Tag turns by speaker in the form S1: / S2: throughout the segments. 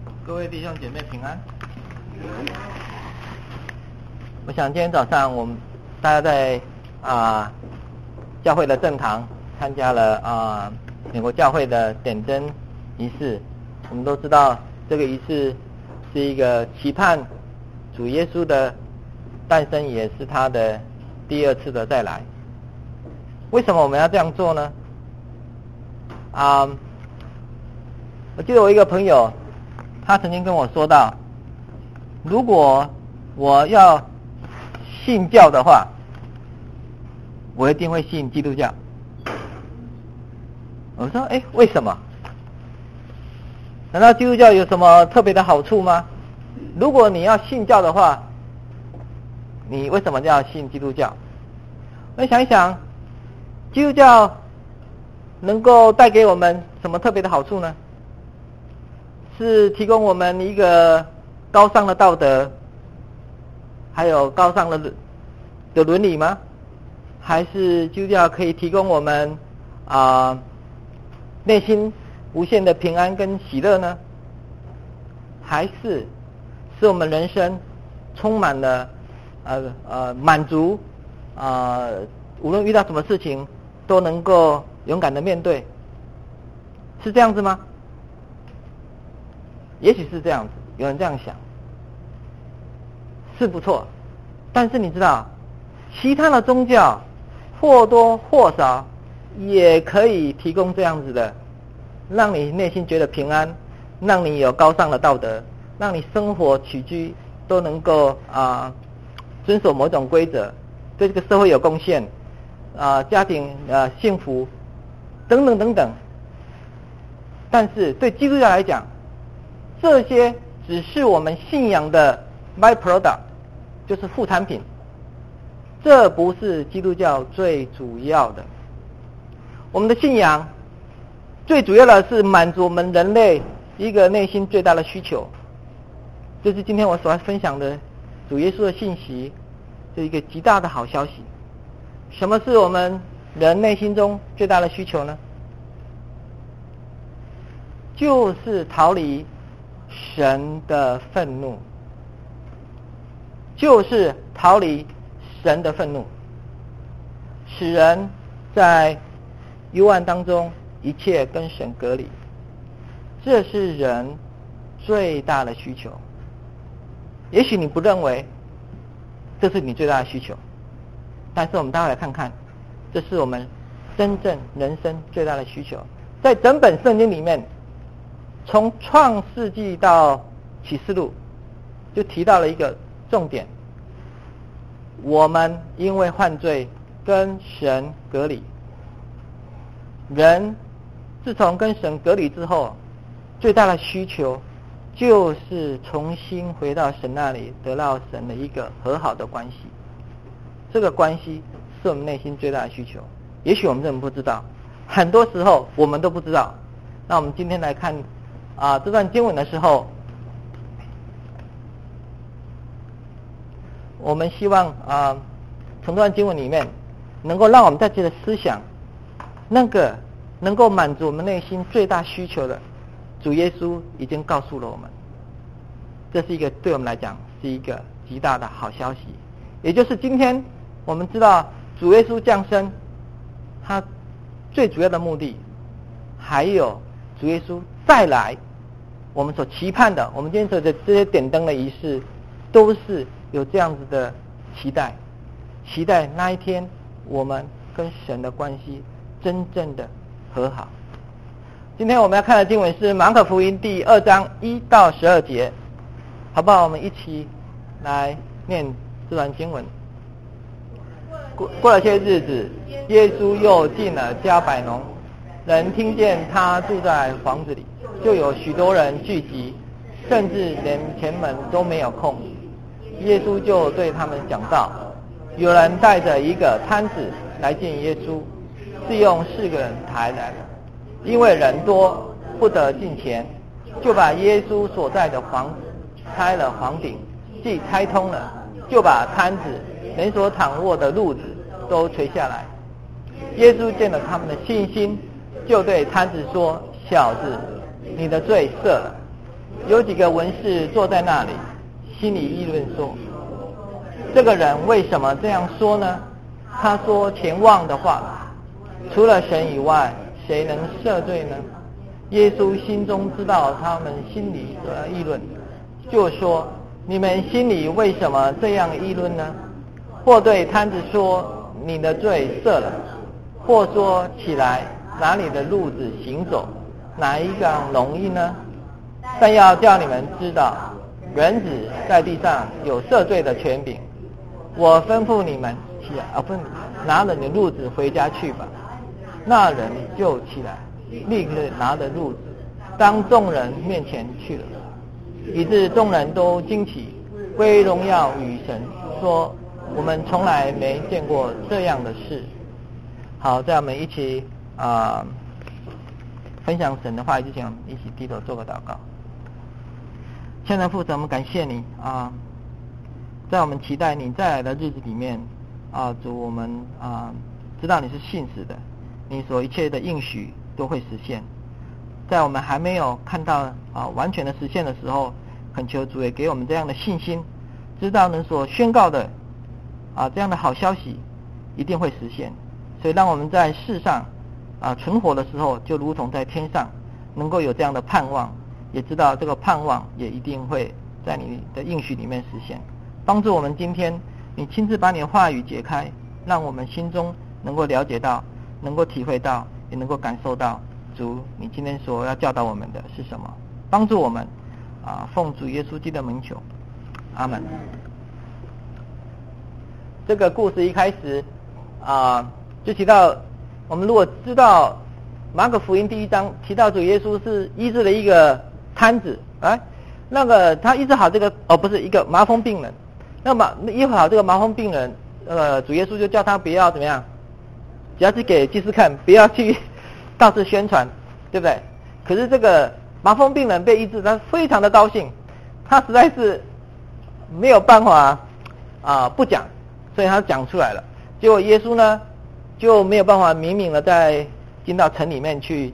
S1: 各位弟兄姐妹平安。我想今天早上我们大家在教会的正堂参加了美国教会的点灯仪式。我们都知道这个仪式是一个期盼主耶稣的诞生，也是他的第二次的再来。为什么我们要这样做呢？我记得我一个朋友，他曾经跟我说到，如果我要信教的话，我一定会信基督教。我说为什么？难道基督教有什么特别的好处吗？如果你要信教的话，你为什么要信基督教？我想一想，基督教能够带给我们什么特别的好处呢？是提供我们一个高尚的道德，还有高尚的伦理吗？还是基督教可以提供我们内心无限的平安跟喜乐呢？还是使我们人生充满了满足，无论遇到什么事情都能够勇敢的面对，是这样子吗？也许是这样子，有人这样想，是不错。但是你知道，其他的宗教或多或少也可以提供这样子的，让你内心觉得平安，让你有高尚的道德，让你生活起居都能够遵守某种规则，对这个社会有贡献，家庭幸福等等等等。但是对基督教来讲，这些只是我们信仰的 byproduct， 就是副产品，这不是基督教最主要的。我们的信仰最主要的是满足我们人类一个内心最大的需求，就是今天我所要分享的主耶稣的信息，是一个极大的好消息。什么是我们人内心中最大的需求呢？就是逃离神的愤怒，就是逃离神的愤怒，使人在幽暗当中一切跟神隔离，这是人最大的需求。也许你不认为这是你最大的需求，但是我们待会来看看，这是我们真正人生最大的需求。在整本圣经里面，从创世纪到启示录就提到了一个重点，我们因为犯罪跟神隔离，人自从跟神隔离之后，最大的需求就是重新回到神那里，得到神的一个和好的关系。这个关系是我们内心最大的需求。也许我们根本不知道，很多时候我们都不知道。那我们今天来看这段经文的时候，我们希望从这段经文里面能够让我们在这个思想，那个能够满足我们内心最大需求的主耶稣已经告诉了我们，这是一个对我们来讲是一个极大的好消息。也就是今天我们知道主耶稣降生，他最主要的目的，还有主耶稣再来，我们所期盼的，我们今天所的这些点灯的仪式，都是有这样子的期待，期待那一天我们跟神的关系真正的和好。今天我们要看的经文是马可福音第2章1到12节，好不好？我们一起来念这段经文。过了些日子，耶稣又进了迦百农，人听见他住在房子里，就有许多人聚集，甚至连前门都没有空。耶稣就对他们讲道。有人带着一个摊子来见耶稣，是用4个人抬来的，因为人多不得进前，就把耶稣所在的房子拆了房顶，既拆通了，就把摊子连所躺卧的褥子都垂下来。耶稣见了他们的信心，就对摊子说：小子，你的罪赦了。 有几个文士坐在那里，心里议论说：这个人为什么这样说呢？他说前望的话，除了神以外，谁能赦罪呢？耶稣心中知道他们心里的议论，就说：你们心里为什么这样议论呢？或对摊子说：你的罪赦了；或说：起来，拿你的褥子行走，哪一个容易呢？但要叫你们知道，人子在地上有赦罪的权柄。我吩咐你们起来，拿着你的褥子回家去吧。那人就起来，立刻拿着褥子，当众人面前去了，以致众人都惊奇，归荣耀与神，说：我们从来没见过这样的事。好，在我们一起分享神的话语之前，我们一起低头做个祷告。亲爱的父神，我们感谢你在我们期待你再来的日子里面主，我们知道你是信实的，你所一切的应许都会实现。在我们还没有看到完全的实现的时候，恳求主也给我们这样的信心，知道你所宣告的这样的好消息一定会实现。所以让我们在世上存活的时候，就如同在天上能够有这样的盼望，也知道这个盼望也一定会在你的应许里面实现。帮助我们今天你亲自把你的话语解开，让我们心中能够了解到，能够体会到，也能够感受到主你今天所要教导我们的是什么。帮助我们奉主耶稣基督的名求，阿们。这个故事一开始就提到，我们如果知道马可福音第1章提到主耶稣是医治了一个瘫子，那个他医治好这个不是一个麻风病人，那么医治好这个麻风病人，主耶稣就叫他不要怎么样，只要去给祭司看，不要去到处宣传，对不对？可是这个麻风病人被医治，他非常的高兴，他实在是没有办法不讲，所以他讲出来了。结果耶稣呢就没有办法明明的再进到城里面去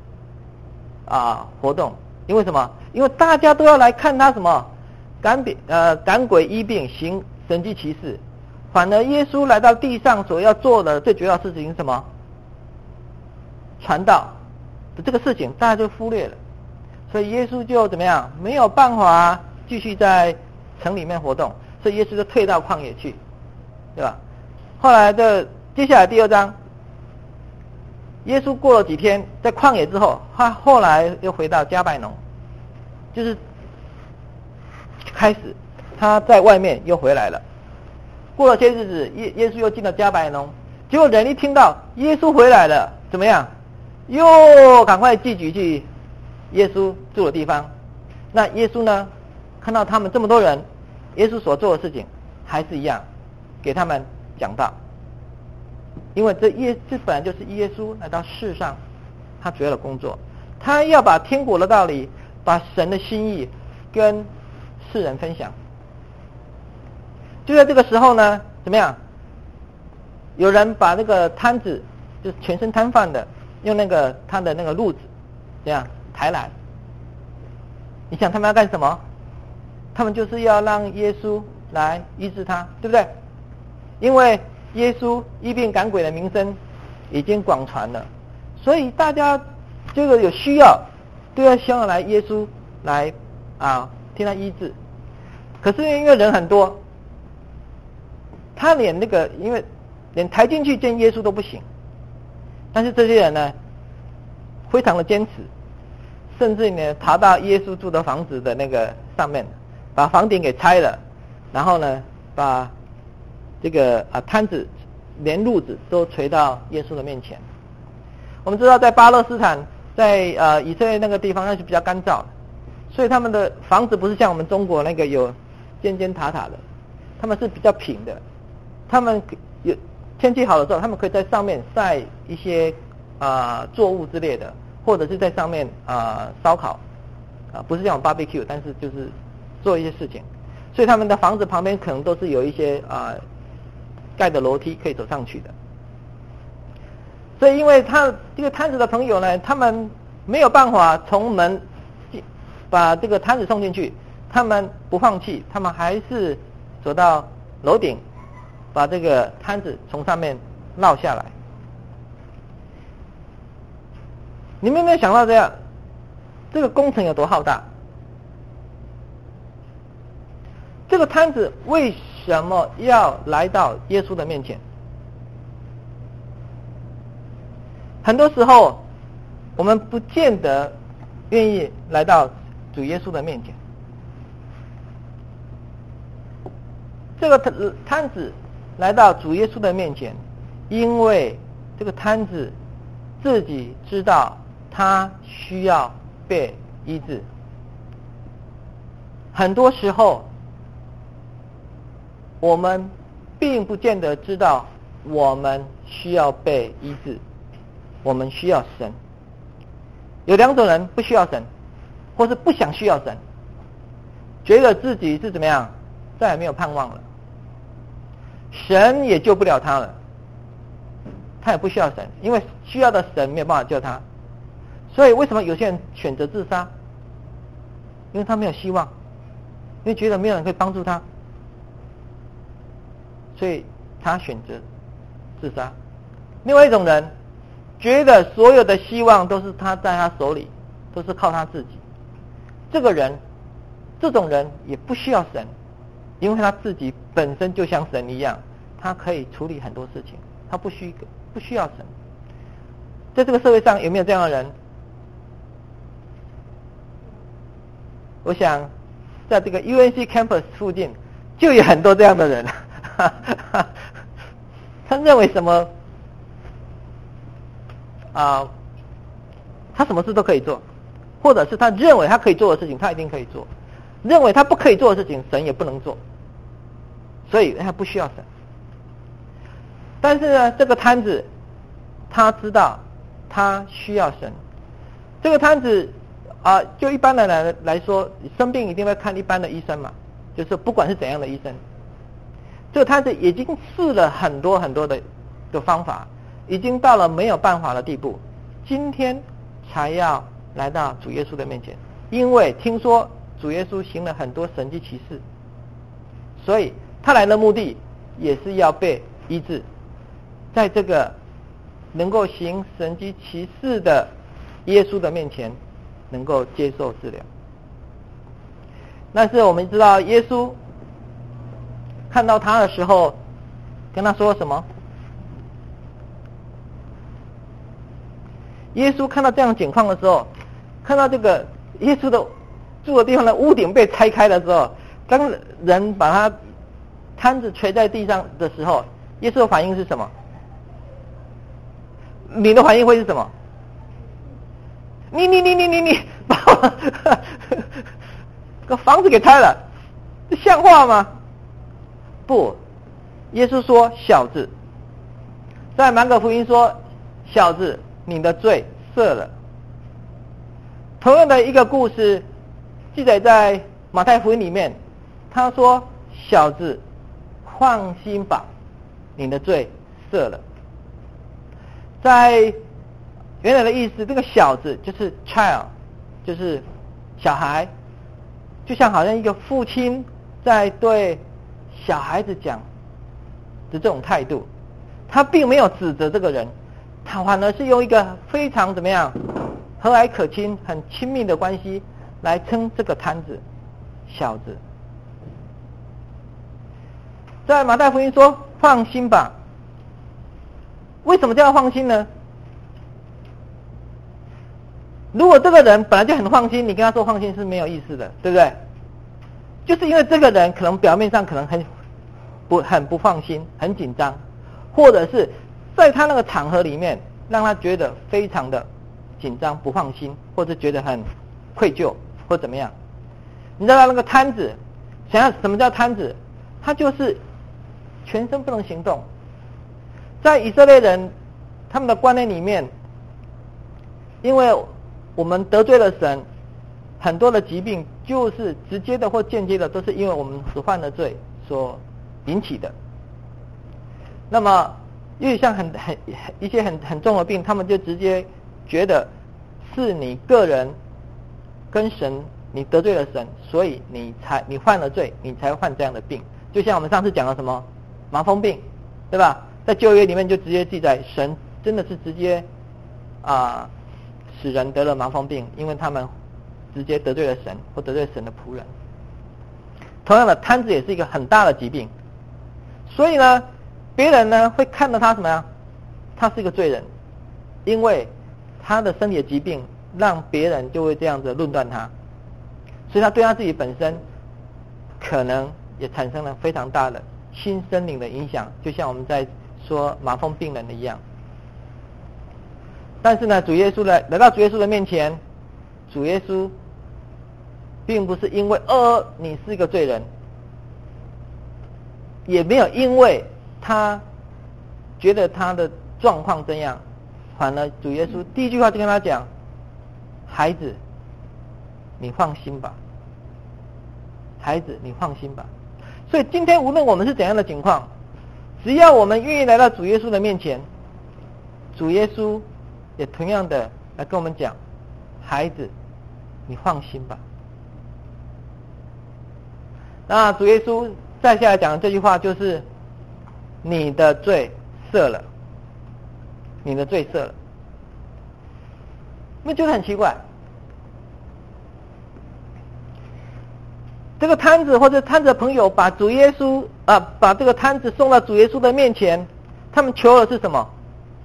S1: 活动，因为什么？因为大家都要来看他什么赶鬼医病行神迹奇事，反而耶稣来到地上所要做的最主要的事情是什么？传道的这个事情大家就忽略了，所以耶稣就怎么样？没有办法继续在城里面活动，所以耶稣就退到旷野去，对吧？后来接下来第2章，耶稣过了几天在旷野之后，他后来又回到迦百农，就是开始他在外面又回来了。过了些日子，耶稣又进了迦百农，结果人一听到耶稣回来了，怎么样？又赶快聚集去耶稣住的地方。那耶稣呢，看到他们这么多人，耶稣所做的事情还是一样，给他们讲道。因为这本来就是耶稣来到世上他主要的工作，他要把天国的道理，把神的心意跟世人分享。就在这个时候呢，怎么样？有人把那个摊子，就是全身瘫痪的，用他的那个褥子这样抬来。你想他们要干什么？他们就是要让耶稣来医治他，对不对？因为耶稣医病赶鬼的名声已经广传了，所以大家这个有需要都要希望来耶稣来替他医治。可是因为人很多，他连因为连抬进去见耶稣都不行，但是这些人呢非常的坚持，甚至呢爬到耶稣住的房子的那个上面，把房顶给拆了，然后呢把这个摊子连褥子都垂到耶稣的面前。我们知道在巴勒斯坦，在以色列那个地方那是比较干燥的，所以他们的房子不是像我们中国那个有尖尖塔塔的，他们是比较平的。他们有天气好的时候，他们可以在上面晒一些作物之类的，或者是在上面烧烤不是像 barbecue， 但是就是做一些事情。所以他们的房子旁边可能都是有一些盖的楼梯可以走上去的。所以因为这个摊子的朋友呢，他们没有办法从门把这个摊子送进去，他们不放弃，他们还是走到楼顶，把这个摊子从上面落下来。你们有没有想到这个工程有多浩大？这个摊子为什么要来到耶稣的面前？很多时候我们不见得愿意来到主耶稣的面前。这个摊子来到主耶稣的面前，因为这个摊子自己知道他需要被医治。很多时候我们并不见得知道我们需要被医治，我们需要神。有两种人不需要神，或是不想需要神，觉得自己是怎么样，再也没有盼望了，神也救不了他了，他也不需要神，因为需要的神没有办法救他。所以为什么有些人选择自杀？因为他没有希望，因为觉得没有人可以帮助他，所以他选择自杀。另外一种人觉得所有的希望都是他在他手里，都是靠他自己。这种人也不需要神，因为他自己本身就像神一样，他可以处理很多事情，他不需要神。在这个社会上有没有这样的人？我想在这个 UNC campus 附近就有很多这样的人。他认为什么他什么事都可以做，或者是他认为他可以做的事情他一定可以做，认为他不可以做的事情神也不能做，所以他不需要神。但是呢，这个摊子他知道他需要神。这个摊子就一般的人来说，生病一定会看一般的医生嘛，就是不管是怎样的医生，这个摊子已经试了很多很多的方法，已经到了没有办法的地步，今天才要来到主耶稣的面前，因为听说主耶稣行了很多神迹奇事，所以他来的目的也是要被医治。在这个能够行神迹奇事的耶稣的面前，能够接受治疗。但是我们知道耶稣看到他的时候跟他说什么？耶稣看到这样的情况的时候，看到这个耶稣的住的地方的屋顶被拆开的时候，当人把他摊子垂在地上的时候，耶稣的反应是什么？你的反应会是什么？你把个房子给拆了，这像话吗？不，耶稣说小子，在马可福音说小子，你的罪赦了。同样的一个故事记载在马太福音里面，他说小子，放心吧，你的罪赦了。在原来的意思，这个小子就是 child， 就是小孩，就像好像一个父亲在对小孩子讲的这种态度，他并没有指责这个人，他反而是用一个非常怎么样和蔼可亲、很亲密的关系来称这个摊子小子。在马太福音说放心吧，为什么叫放心呢？如果这个人本来就很放心，你跟他说放心是没有意思的，对不对？就是因为这个人可能表面上可能很不放心，很紧张，或者是在他那个场合里面让他觉得非常的紧张、不放心，或者觉得很愧疚或怎么样。你知道那个摊子，想要什么叫摊子？他就是全身不能行动。在以色列人他们的观念里面，因为我们得罪了神，很多的疾病就是直接的或间接的都是因为我们所犯的罪所引起的。那么因为像一些很重的病，他们就直接觉得是你个人跟神你得罪了神，所以你犯了罪，你才会患这样的病。就像我们上次讲了什么麻风病，对吧？在旧约里面就直接记载，神真的是直接使人得了麻风病，因为他们直接得罪了神或得罪神的仆人。同样的，瘫子也是一个很大的疾病，所以呢，别人呢会看到他什么呀？他是一个罪人，因为他的身体的疾病让别人就会这样子论断他，所以他对他自己本身可能也产生了非常大的心身灵的影响，就像我们在说麻风病人的一样。但是呢，主耶稣来到主耶稣的面前，主耶稣并不是因为你是一个罪人，也没有因为他觉得他的状况这样，反而主耶稣第一句话就跟他讲：孩子，你放心吧，孩子，你放心吧。所以今天无论我们是怎样的情况，只要我们愿意来到主耶稣的面前，主耶稣也同样的来跟我们讲：孩子，你放心吧。那主耶稣再下来讲的这句话就是：你的罪赦了，你的罪赦了。那就是很奇怪，这个摊子或者摊子的朋友把主耶稣把这个摊子送到主耶稣的面前，他们求的是什么？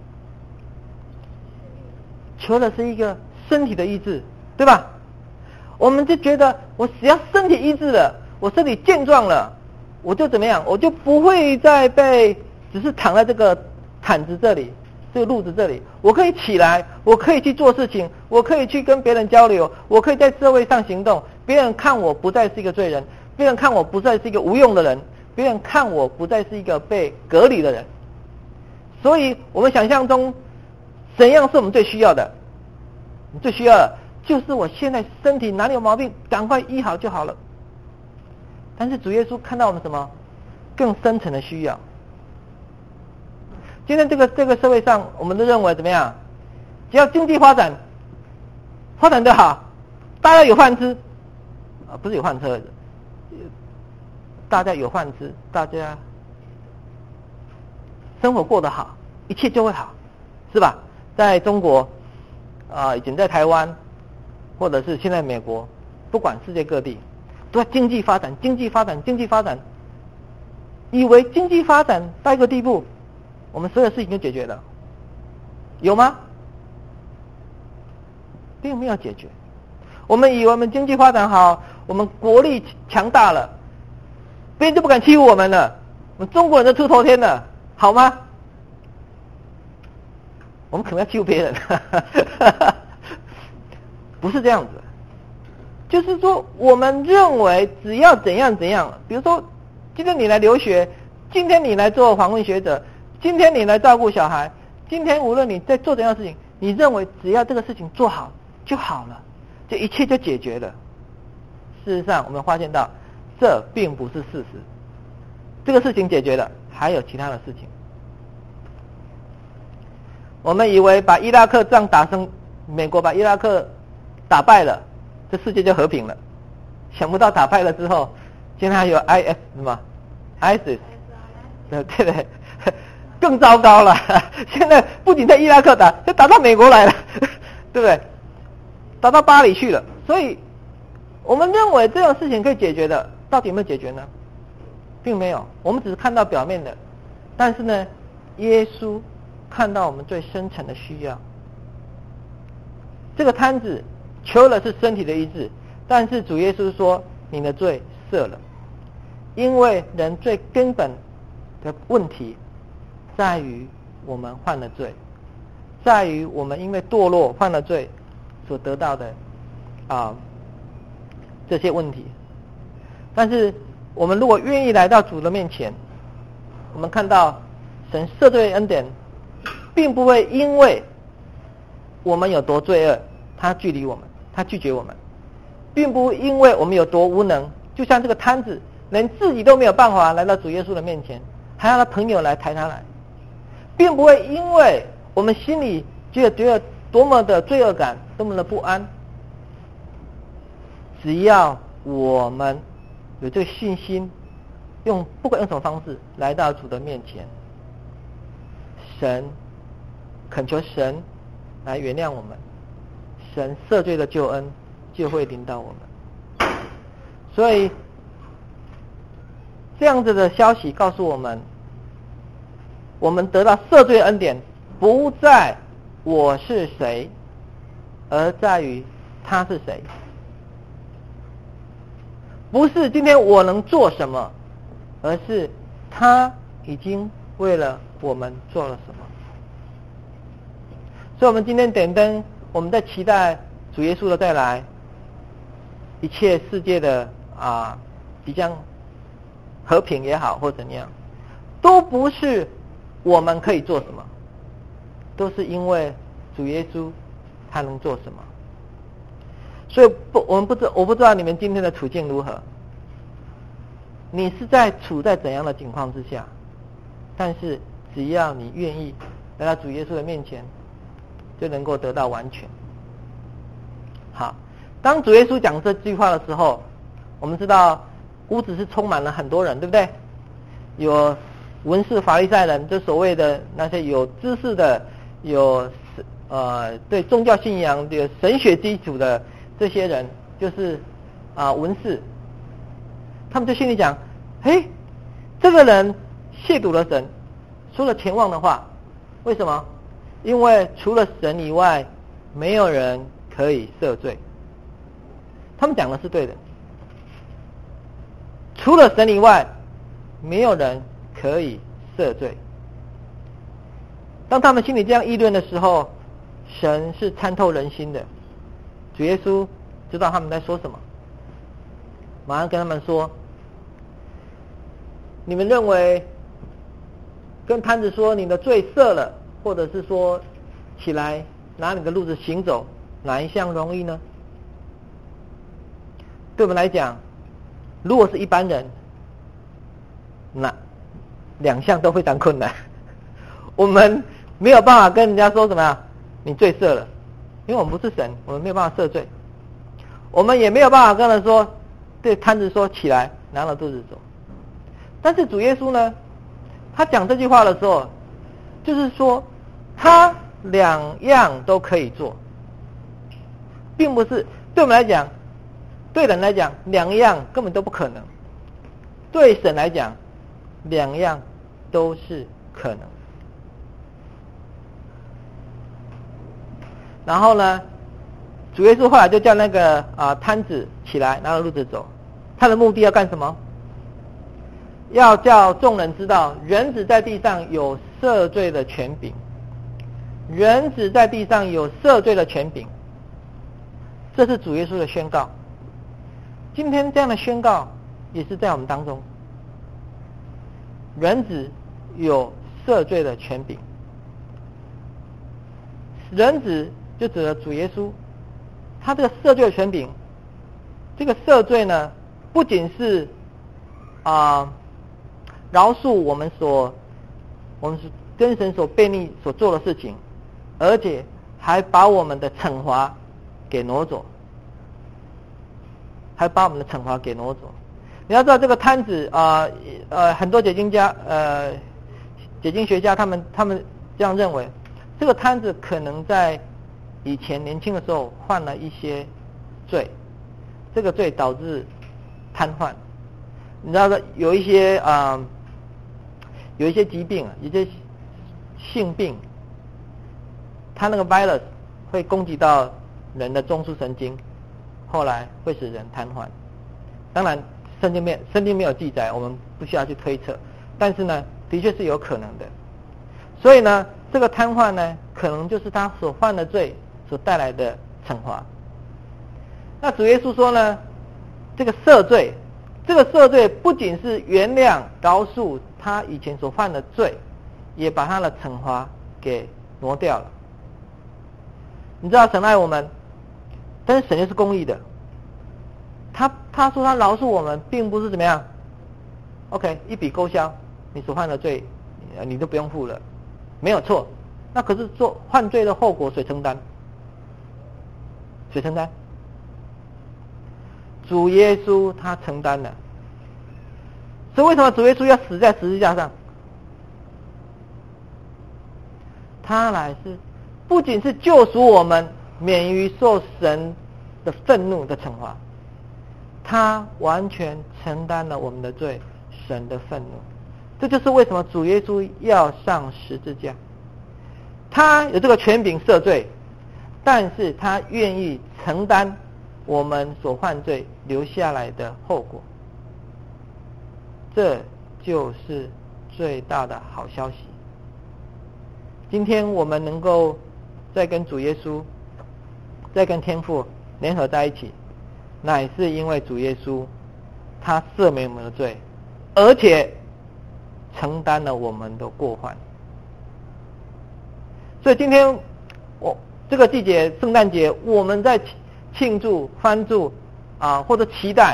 S1: 求的是一个身体的医治，对吧？我们就觉得我只要身体医治了，我身体健壮了，我就怎么样？我就不会再只是躺在这个毯子这里，这个褥子这里，我可以起来，我可以去做事情，我可以去跟别人交流，我可以在社会上行动。别人看我不再是一个罪人，别人看我不再是一个无用的人，别人看我不再是一个被隔离的人。所以我们想象中怎样是我们最需要的？最需要的就是我现在身体哪里有毛病，赶快医好就好了。但是主耶稣看到我们什么更深层的需要。今天这个社会上，我们都认为怎么样？只要经济发展得好，大家有饭吃不是有饭吃，大家有饭吃，大家生活过得好，一切就会好，是吧？在中国以前在台湾，或者是现在美国，不管世界各地，都在经济发展，以为经济发展到一个地步，我们所有事情就解决了，有吗？并没有解决。我们以为我们经济发展好，我们国力强大了，别人就不敢欺负我们了，我们中国人就出头天了，好吗？我们可能要欺负别人不是这样子，就是说我们认为只要怎样，比如说今天你来留学，今天你来做访问学者，今天你来照顾小孩，今天无论你在做怎样的事情，你认为只要这个事情做好就好了，这一切就解决了。事实上我们发现到这并不是事实，这个事情解决了，还有其他的事情。我们以为把伊拉克仗打胜，美国把伊拉克打败了，这世界就和平了。想不到打败了之后，现在还有 IS 是吗 ？ISIS， 对，更糟糕了。现在不仅在伊拉克打，就打到美国来了，对不对？打到巴黎去了。所以，我们认为这种事情可以解决的，到底有没有解决呢？并没有，我们只是看到表面的。但是呢，耶稣看到我们最深层的需要。这个摊子求的是身体的医治，但是主耶稣说你的罪赦了，因为人最根本的问题在于我们犯了罪，在于我们因为堕落犯了罪所得到的这些问题。但是我们如果愿意来到主的面前，我们看到神赦罪的恩典并不会因为我们有多罪恶，他距离我们，他拒绝我们，并不因为我们有多无能，就像这个摊子连自己都没有办法来到主耶稣的面前，还要他朋友来抬他来，并不会因为我们心里觉得多么的罪恶感，多么的不安， 只要我们有这个信心，不管用什么方式来到主的面前，恳求神来原谅我们，神赦罪的救恩就会临到我们。所以这样子的消息告诉我们，我们得到赦罪的恩典不在我是谁，而在于他是谁。不是今天我能做什么，而是他已经为了我们做了什么。所以我们今天点灯，我们在期待主耶稣的再来，一切世界的即将和平也好或怎样，都不是我们可以做什么，都是因为主耶稣他能做什么。所以我不知道你们今天的处境如何，你是处在怎样的情况之下，但是只要你愿意来到主耶稣的面前，就能够得到完全。好，当主耶稣讲这句话的时候，我们知道屋子是充满了很多人，对不对？有文士法利赛人，就所谓的那些有知识的，有对宗教信仰有神学基础的这些人，就是文士，他们就心里讲，嘿，这个人亵渎了神，说了前妄的话。为什么？因为除了神以外，没有人可以赦罪。他们讲的是对的，除了神以外，没有人可以赦罪。当他们心里这样议论的时候，神是参透人心的，主耶稣知道他们在说什么，马上跟他们说，你们认为跟摊子说你的罪赦了，或者是说起来拿你的路子行走，哪一项容易呢？对我们来讲，如果是一般人，那两项都非常困难。我们没有办法跟人家说什么呀，你罪赦了，因为我们不是神，我们没有办法赦罪。我们也没有办法跟人说，对摊子说起来拿了肚子走。但是主耶稣呢，他讲这句话的时候，就是说他两样都可以做，并不是对我们来讲，对人来讲两样根本都不可能，对神来讲两样都是可能。然后呢，主耶稣后来就叫那个摊子起来拿着路子走，他的目的要干什么？要叫众人知道人子在地上有赦罪的权柄，人子在地上有赦罪的权柄，这是主耶稣的宣告。今天这样的宣告也是在我们当中，人子有赦罪的权柄。人子就指了主耶稣，他这个赦罪的权柄，这个赦罪呢，不仅是饶恕我们跟神所悖逆所做的事情，而且还把我们的惩罚给挪走，你要知道这个摊子很多解经学家他们这样认为，这个摊子可能在以前年轻的时候犯了一些罪，这个罪导致瘫痪。你知道有一些疾病，有些性病，它那个 virus 会攻击到人的中枢神经，后来会使人瘫痪。当然圣经没有记载，我们不需要去推测，但是呢的确是有可能的。所以呢这个瘫痪呢，可能就是他所犯的罪所带来的惩罚。那主耶稣说呢，这个赦罪不仅是原谅饶恕他以前所犯的罪，也把他的惩罚给挪掉了。你知道神爱我们，但是神又是公义的，他说他饶恕我们，并不是怎么样 OK 一笔勾销，你所犯的罪你都不用负了，没有错。那可是做犯罪的后果谁承担？ 主耶稣他承担了。所以为什么主耶稣要死在十字架上？他来是不仅是救赎我们免于受神的愤怒的惩罚，他完全承担了我们的罪，神的愤怒。这就是为什么主耶稣要上十字架。他有这个权柄赦罪，但是他愿意承担我们所犯罪留下来的后果。这就是最大的好消息。今天我们能够再跟主耶稣，再跟天父联合在一起，乃是因为主耶稣他赦免我们的罪，而且承担了我们的过犯。所以今天这个季节圣诞节，我们在庆祝欢祝或者期待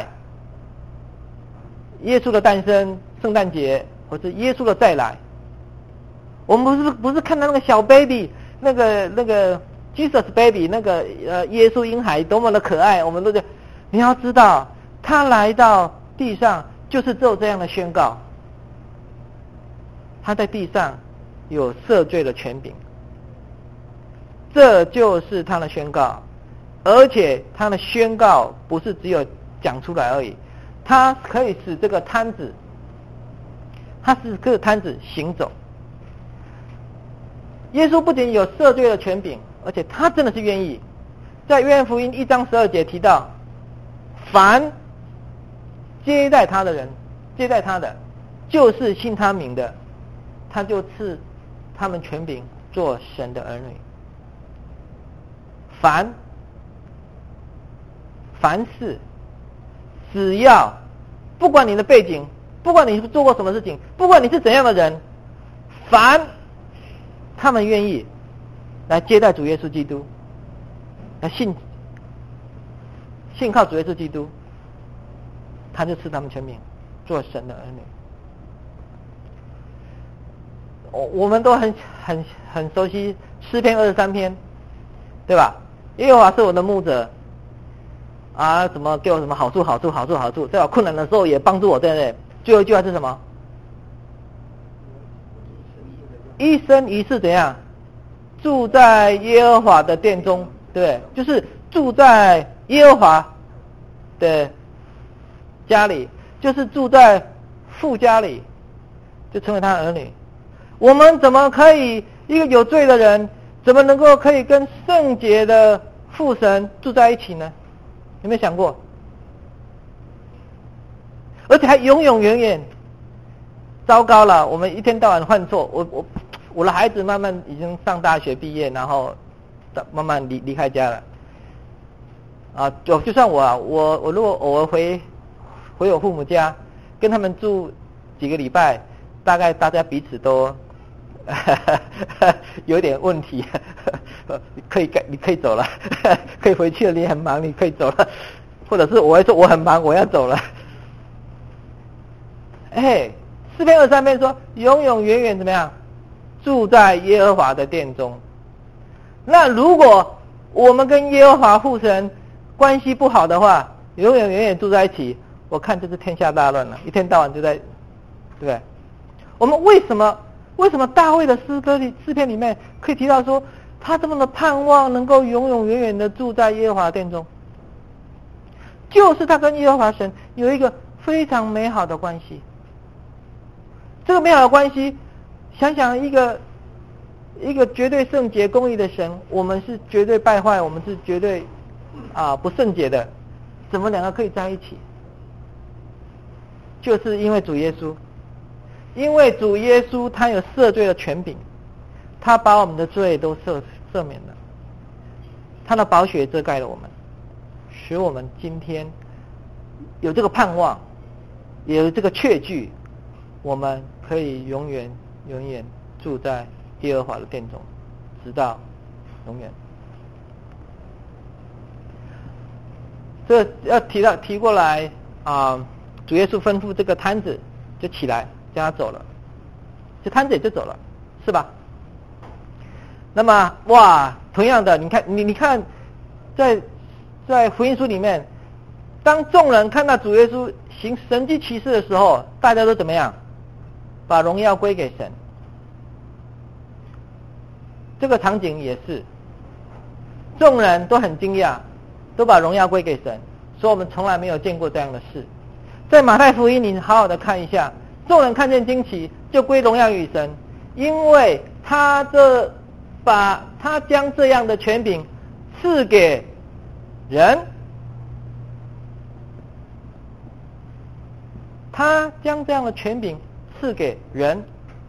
S1: 耶稣的诞生，圣诞节或者耶稣的再来。我们不是看到那个小 baby， 那个 Jesus baby， 那个耶稣婴孩多么的可爱，我们都觉得你要知道，他来到地上就是只有这样的宣告，他在地上有赦罪的权柄，这就是他的宣告。而且他的宣告不是只有讲出来而已，他可以使这个摊子行走。耶稣不仅有赦罪的权柄，而且他真的是愿意。在约翰福音1章12节提到，凡接待他的，就是信他名的，他就赐他们权柄做神的儿女。凡事，只要不管你的背景，不管你做过什么事情，不管你是怎样的人，他们愿意来接待主耶稣基督，来信靠主耶稣基督，他就赐他们权柄做神的儿女。我们都很熟悉诗篇23篇，对吧？耶和华是我的牧者怎么给我什么好处，在我困难的时候也帮助我，对不对？最后一句话是什么？一生一世怎样？住在耶和华的殿中，对不对？就是住在耶和华的家里，就是住在父家里，就成为他的儿女。我们怎么可以一个有罪的人，怎么能够可以跟圣洁的父神住在一起呢？有没有想过？而且还永永远远。糟糕了，我们一天到晚犯错。我的孩子慢慢已经上大学毕业，然后慢慢离开家了。就算我如果偶尔回我父母家，跟他们住几个礼拜，大概大家彼此都有点问题。你可以走了，可以回去了，你很忙，你可以走了。或者是我会说我很忙，我要走了。诗篇23篇说永永远远怎么样？住在耶和华的殿中。那如果我们跟耶和华父神关系不好的话，永永远远住在一起，我看这是天下大乱了，一天到晚就在，对不对？我们为什么大卫的诗篇里面可以提到说他这么的盼望能够永永远远的住在耶和华的殿中？就是他跟耶和华神有一个非常美好的关系。这个美好的关系，想想一个绝对圣洁公义的神，我们是绝对败坏，我们是绝对不圣洁的，怎么两个可以在一起？就是因为主耶稣，他有赦罪的权柄，他把我们的罪都赦免了，他的宝血遮盖了我们，使我们今天有这个盼望，也有这个确据，我们可以永远住在耶和华的殿中，直到永远。这要提过来主耶稣吩咐这个摊子就起来，叫他走了，这摊子也就走了，是吧？那么同样的，你看在福音书里面， 当众人看到主耶稣行神迹奇事的时候，大家都怎么样？把荣耀归给神。这个场景也是，众人都很惊讶，都把荣耀归给神，说我们从来没有见过这样的事。在马太福音你好好的看一下，众人看见惊奇，就归荣耀于神，因为他将这样的权柄赐给人，他将这样的权柄赐给人。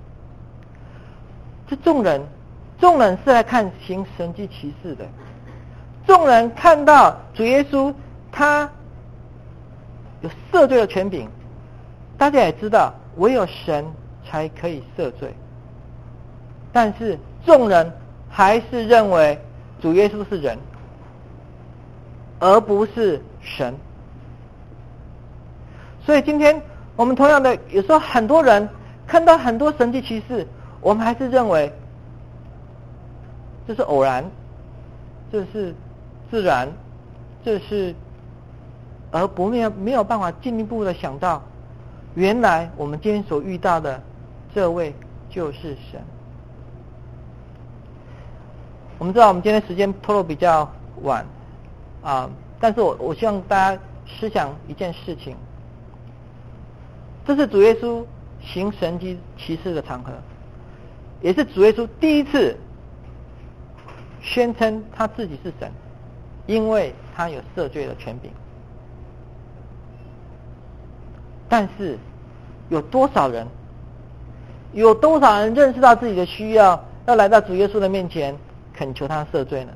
S1: 这众人是来看行神迹奇事的，众人看到主耶稣他有赦罪的权柄，大家也知道唯有神才可以赦罪，但是众人还是认为主耶稣是人，而不是神。所以今天我们同样的，有时候很多人看到很多神迹奇事，我们还是认为这是偶然，这是自然，这是而没有办法进一步的想到，原来我们今天所遇到的这位就是神。我们知道我们今天时间拖得比较晚但是我希望大家思想一件事情，这是主耶稣行神迹奇事的场合，也是主耶稣第一次宣称他自己是神，因为他有赦罪的权柄。但是有多少人认识到自己的需要，要来到主耶稣的面前恳求他赦罪呢？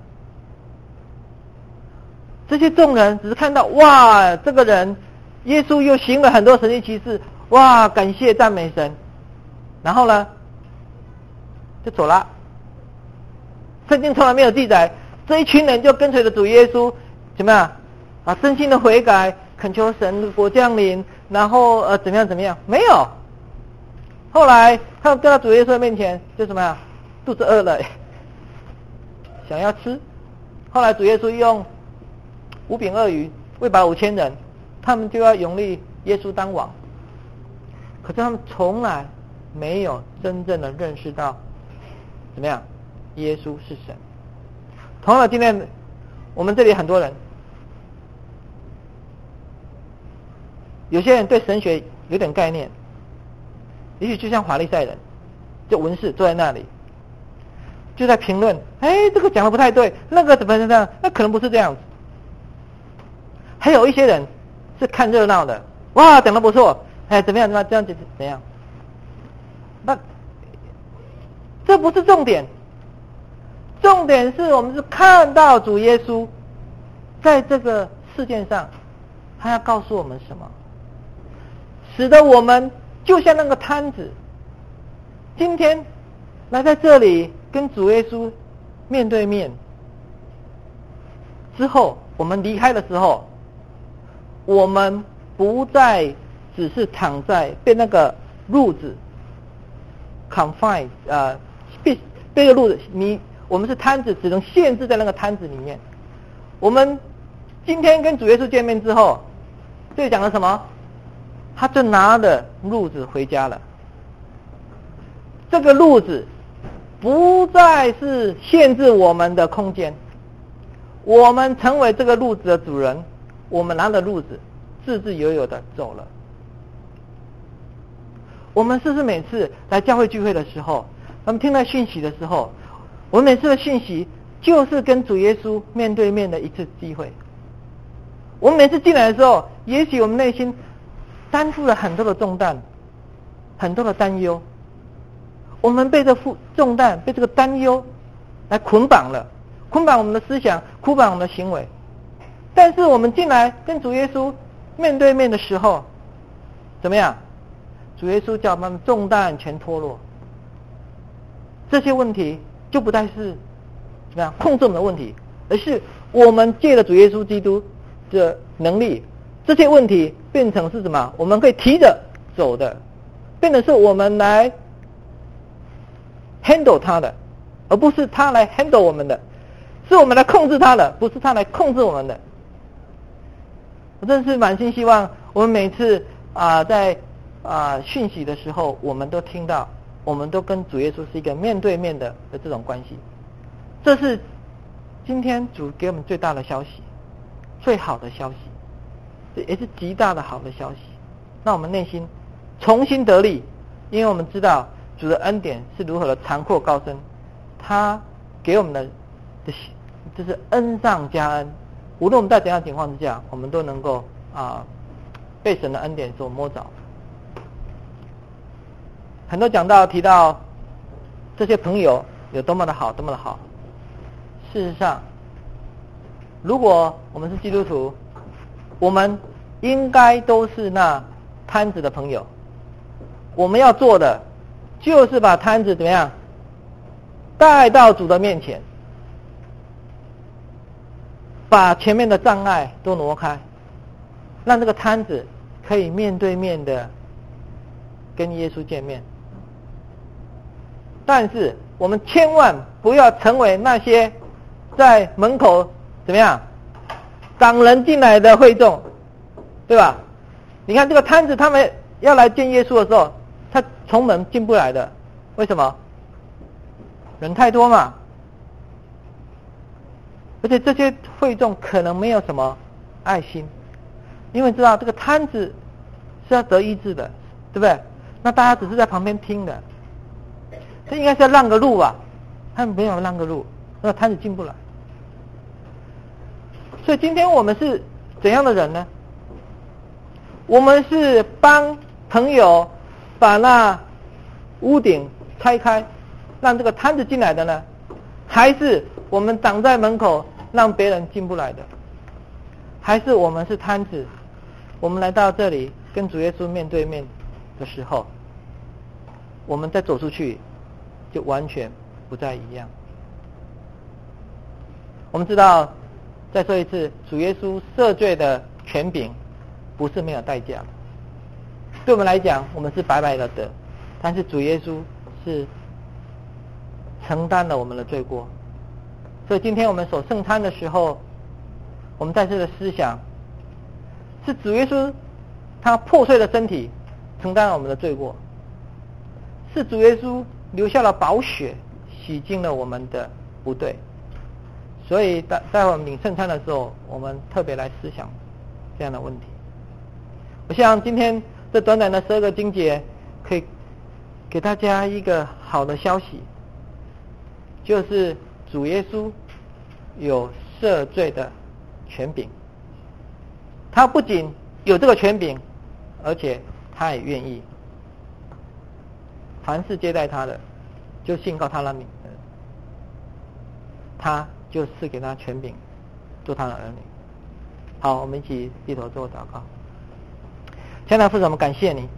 S1: 这些众人只是看到，哇，这个人耶稣又行了很多神迹奇事，哇，感谢赞美神，然后呢就走了。圣经从来没有记载这一群人就跟随着主耶稣怎么样真心的悔改，恳求神的国降临，然后怎么样，没有。后来他们到主耶稣的面前就怎么样，肚子饿了想要吃，后来主耶稣用5饼2鱼喂饱5000人，他们就要拥立耶稣当王，可是他们从来没有真正的认识到怎么样耶稣是神。同样的，今天我们这里很多人，有些人对神学有点概念，也许就像法利赛人，就文士坐在那里就在评论，这个讲的不太对，那个怎么样，那可能不是这样子。还有一些人是看热闹的，哇，讲的不错，怎么样这样子怎样，那这不是重点，重点是我们是看到主耶稣在这个事件上他要告诉我们什么，使得我们就像那个摊子，今天来在这里跟主耶稣面对面之后，我们离开的时候，我们不再只是躺在被那个褥子 confine 被这个褥子，我们是摊子，只能限制在那个摊子里面。我们今天跟主耶稣见面之后，这里讲了什么？他就拿着褥子回家了。这个褥子不再是限制我们的空间，我们成为这个褥子的主人，我们拿着褥子自自由由的走了。我们是不是每次来教会聚会的时候，我们听到讯息的时候，我们每次的讯息就是跟主耶稣面对面的一次机会。我们每次进来的时候，也许我们内心担负了很多的重担，很多的担忧，我们被这重担，被这个担忧来捆绑了，捆绑我们的思想，捆绑我们的行为。但是我们进来跟主耶稣面对面的时候，怎么样？主耶稣叫我们重担全脱落，这些问题就不再是怎么样控制我们的问题，而是我们借着主耶稣基督的能力，这些问题变成是什么？我们可以提着走的，变成是我们来 handle 他的，而不是他来 handle 我们的，是我们来控制他的，不是他来控制我们的。 我真的是满心希望我们每次在讯息的时候，我们都听到，我们都跟主耶稣是一个面对面的这种关系。这是今天主给我们最大的消息，最好的消息，这也是极大的好的消息。让我们内心重新得力，因为我们知道主的恩典是如何的长阔高深，他给我们的就是恩上加恩。无论我们在怎样的情况之下，我们都能够被神的恩典所摸着。很多讲道提到这些朋友有多么的好，多么的好。事实上，如果我们是基督徒，我们应该都是那摊子的朋友。我们要做的就是把摊子怎么样带到主的面前，把前面的障碍都挪开，让这个摊子可以面对面的跟耶稣见面。但是我们千万不要成为那些在门口怎么样挡人进来的会众，对吧？你看这个摊子，他们要来见耶稣的时候，他从门进不来的，为什么？人太多嘛。而且这些会众可能没有什么爱心，因为知道这个摊子是要得医治的，对不对？那大家只是在旁边听的，这应该是要让个路吧，他们没有让个路，那摊子进不来。所以今天我们是怎样的人呢？我们是帮朋友把那屋顶拆开，让这个摊子进来的呢，还是我们挡在门口让别人进不来的？还是我们是摊子，我们来到这里跟主耶稣面对面的时候，我们再走出去就完全不再一样。我们知道，再说一次，主耶稣赦罪的权柄不是没有代价的。对我们来讲，我们是白白的得，但是主耶稣是承担了我们的罪过。所以今天我们守圣餐的时候，我们在这个思想是主耶稣他破碎的身体承担了我们的罪过，是主耶稣留下了宝血洗净了我们的不对。所以在我们领圣餐的时候，我们特别来思想这样的问题。我想今天这短短的12个经节可以给大家一个好的消息，就是主耶稣有赦罪的权柄。他不仅有这个权柄，而且他也愿意，凡是接待他的，就信靠他的名，他就赐给他权柄，做他的儿女。好，我们一起低头做祷告。亲爱的父神，我们感谢你，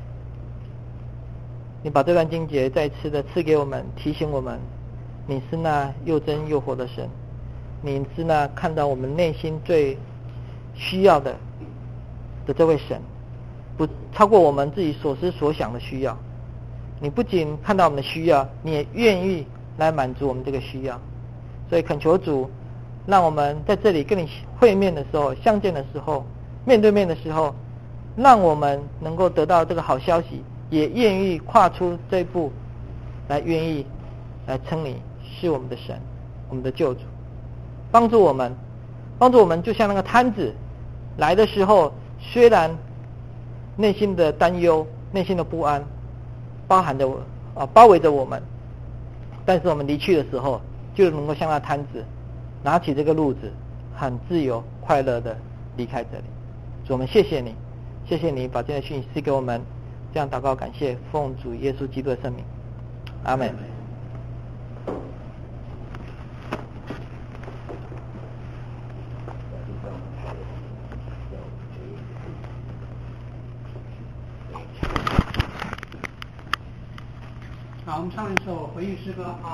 S1: 你把这段经节再次的赐给我们，提醒我们，你是那又真又活的神，你是那看到我们内心最需要的这位神，不超过我们自己所思所想的需要。你不仅看到我们的需要，你也愿意来满足我们这个需要。所以恳求主，让我们在这里跟你会面的时候，相见的时候，面对面的时候，让我们能够得到这个好消息，也愿意跨出这一步，来愿意来称你是我们的神，我们的救主。帮助我们就像那个摊子来的时候，虽然内心的担忧、内心的不安包围着我们，但是我们离去的时候，就能够像那摊子拿起这个褥子，很自由快乐的离开这里。主，我们谢谢你，谢谢你把这样的讯息赐给我们，这样祷告感谢，奉主耶稣基督的圣名，阿们。
S2: 好，我们唱一首回应诗歌。